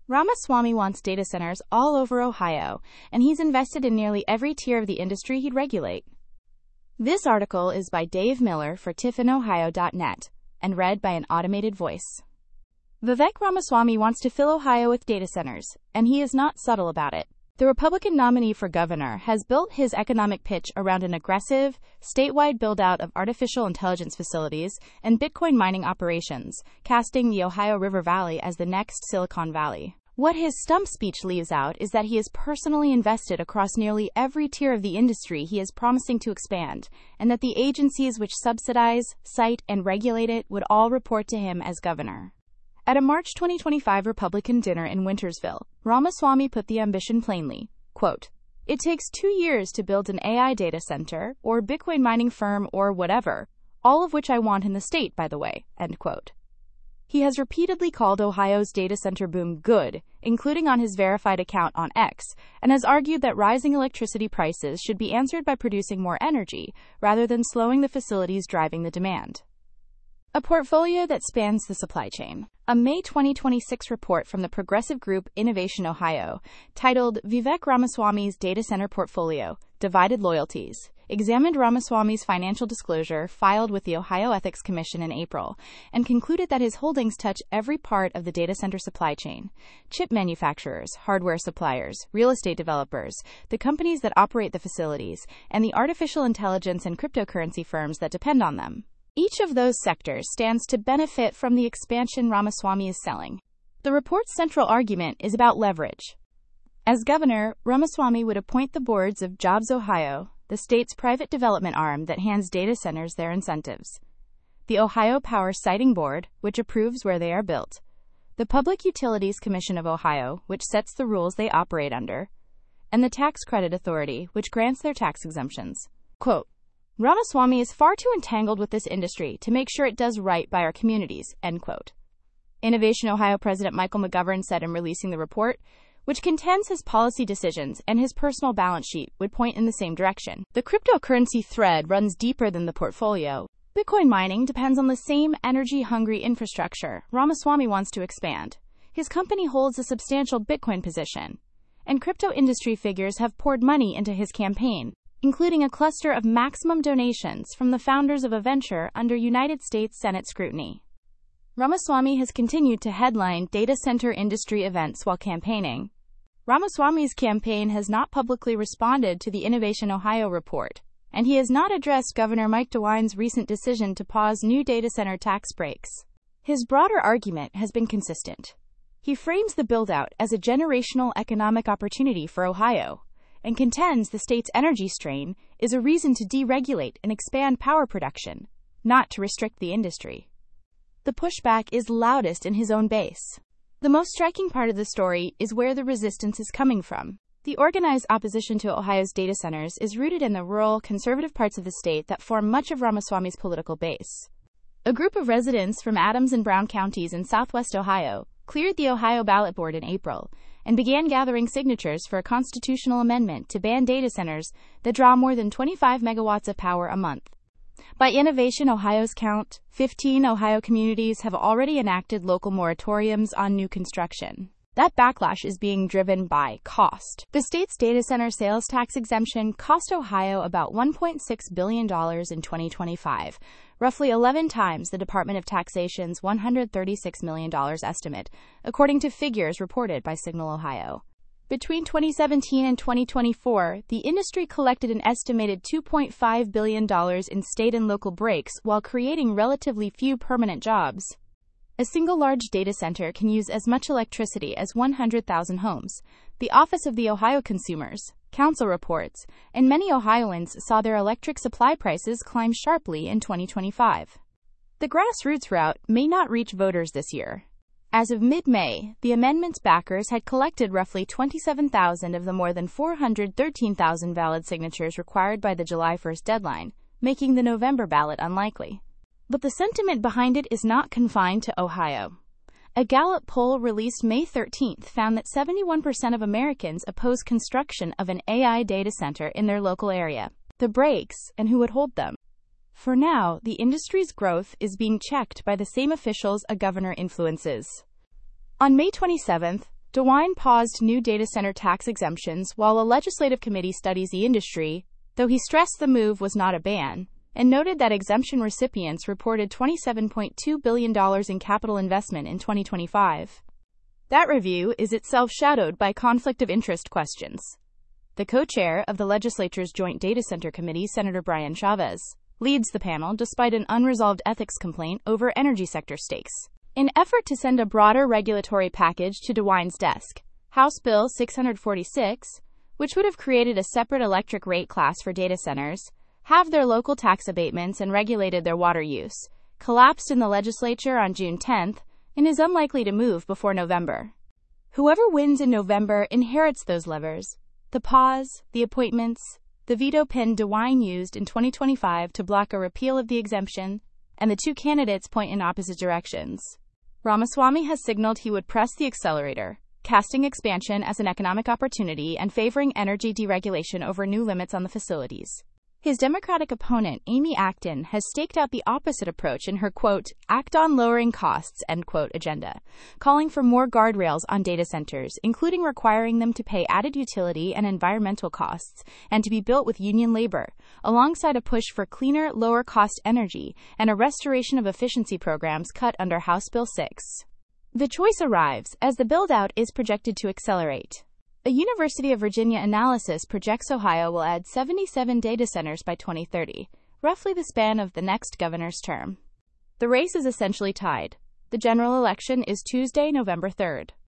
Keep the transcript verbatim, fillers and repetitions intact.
Ramaswamy wants data centers all over Ohio, and he's invested in nearly every tier of the industry he'd regulate. This article is by Dave Miller for Tiffin Ohio dot net and read by an automated voice. Vivek Ramaswamy wants to fill Ohio with data centers, and he is not subtle about it. The Republican nominee for governor has built his economic pitch around an aggressive, statewide build-out of artificial intelligence facilities and Bitcoin mining operations, casting the Ohio River Valley as the next Silicon Valley. What his stump speech leaves out is that he is personally invested across nearly every tier of the industry he is promising to expand, and that the agencies which subsidize, cite, and regulate it would all report to him as governor. At a March twenty twenty-five Republican dinner in Wintersville, Ramaswamy put the ambition plainly, quote, "It takes two years to build an A I data center, or Bitcoin mining firm, or whatever, all of which I want in the state, by the way," end quote. He has repeatedly called Ohio's data center boom good, including on his verified account on X, and has argued that rising electricity prices should be answered by producing more energy, rather than slowing the facilities driving the demand. A portfolio that spans the supply chain. A May twenty twenty-six report from the progressive group Innovation Ohio, titled Vivek Ramaswamy's Data Center Portfolio, Divided Loyalties, examined Ramaswamy's financial disclosure filed with the Ohio Ethics Commission in April, and concluded that his holdings touch every part of the data center supply chain: chip manufacturers, hardware suppliers, real estate developers, the companies that operate the facilities, and the artificial intelligence and cryptocurrency firms that depend on them. Each of those sectors stands to benefit from the expansion Ramaswamy is selling. The report's central argument is about leverage. As governor, Ramaswamy would appoint the boards of Jobs Ohio, the state's private development arm that hands data centers their incentives; the Ohio Power Siting Board, which approves where they are built; the Public Utilities Commission of Ohio, which sets the rules they operate under; and the Tax Credit Authority, which grants their tax exemptions. Quote, "Ramaswamy is far too entangled with this industry to make sure it does right by our communities," end quote. Innovation Ohio President Michael McGovern said in releasing the report, which contends his policy decisions and his personal balance sheet would point in the same direction. The cryptocurrency thread runs deeper than the portfolio. Bitcoin mining depends on the same energy-hungry infrastructure Ramaswamy wants to expand. His company holds a substantial Bitcoin position, and crypto industry figures have poured money into his campaign, including a cluster of maximum donations from the founders of a venture under United States Senate scrutiny. Ramaswamy has continued to headline data center industry events while campaigning. Ramaswamy's campaign has not publicly responded to the Innovation Ohio report, and he has not addressed Governor Mike DeWine's recent decision to pause new data center tax breaks. His broader argument has been consistent. He frames the build-out as a generational economic opportunity for Ohio, and contends the state's energy strain is a reason to deregulate and expand power production, not to restrict the industry. The pushback is loudest in his own base. The most striking part of the story is where the resistance is coming from. The organized opposition to Ohio's data centers is rooted in the rural, conservative parts of the state that form much of Ramaswamy's political base. A group of residents from Adams and Brown counties in southwest Ohio cleared the Ohio ballot board in April and began gathering signatures for a constitutional amendment to ban data centers that draw more than twenty-five megawatts of power a month. By Innovation Ohio's count, fifteen Ohio communities have already enacted local moratoriums on new construction. That backlash is being driven by cost. The state's data center sales tax exemption cost Ohio about one point six billion dollars in twenty twenty-five, roughly eleven times the Department of Taxation's one hundred thirty-six million dollars estimate, according to figures reported by Signal Ohio. Between twenty seventeen and twenty twenty-four, the industry collected an estimated two point five billion dollars in state and local breaks while creating relatively few permanent jobs. A single large data center can use as much electricity as one hundred thousand homes. The Office of the Ohio Consumers Council reports, and many Ohioans saw their electric supply prices climb sharply in twenty twenty-five. The grassroots route may not reach voters this year. As of mid-May, the amendment's backers had collected roughly twenty-seven thousand of the more than four hundred thirteen thousand valid signatures required by the July first deadline, making the November ballot unlikely. But the sentiment behind it is not confined to Ohio. A Gallup poll released May thirteenth found that seventy-one percent of Americans oppose construction of an A I data center in their local area, the breaks, and who would hold them. For now, the industry's growth is being checked by the same officials a governor influences. On May twenty-seventh, DeWine paused new data center tax exemptions while a legislative committee studies the industry, though he stressed the move was not a ban, and noted that exemption recipients reported twenty-seven point two billion dollars in capital investment in twenty twenty-five. That review is itself shadowed by conflict of interest questions. The co-chair of the legislature's Joint Data Center Committee, Senator Brian Chavez, leads the panel despite an unresolved ethics complaint over energy sector stakes. In effort to send a broader regulatory package to DeWine's desk, House Bill six forty-six, which would have created a separate electric rate class for data centers, halved their local tax abatements and regulated their water use, collapsed in the legislature on June tenth, and is unlikely to move before November. Whoever wins in November inherits those levers: the pause, the appointments, the veto pin DeWine used in twenty twenty-five to block a repeal of the exemption, and the two candidates point in opposite directions. Ramaswamy has signaled he would press the accelerator, casting expansion as an economic opportunity and favoring energy deregulation over new limits on the facilities. His Democratic opponent, Amy Acton, has staked out the opposite approach in her, quote, act on lowering costs, end quote, agenda, calling for more guardrails on data centers, including requiring them to pay added utility and environmental costs and to be built with union labor, alongside a push for cleaner, lower-cost energy and a restoration of efficiency programs cut under House Bill six. The choice arrives as the build-out is projected to accelerate. A University of Virginia analysis projects Ohio will add seventy-seven data centers by twenty thirty, roughly the span of the next governor's term. The race is essentially tied. The general election is Tuesday, November third.